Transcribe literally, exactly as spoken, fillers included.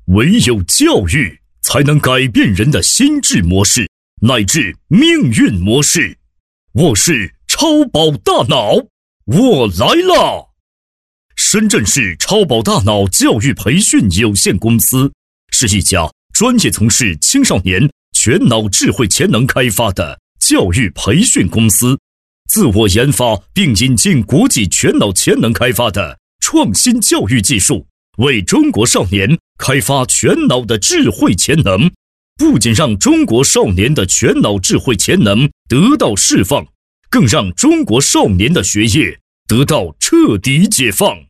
唯有教育才能改变人的心智模式乃至命运模式。我是超宝大脑，我来啦！深圳市超宝大脑教育培训有限公司是一家专业从事青少年全脑智慧潜能开发的教育培训公司，自我研发并引进国际全脑潜能开发的创新教育技术，为中国少年开发全脑的智慧潜能，不仅让中国少年的全脑智慧潜能得到释放，更让中国少年的学业得到彻底解放。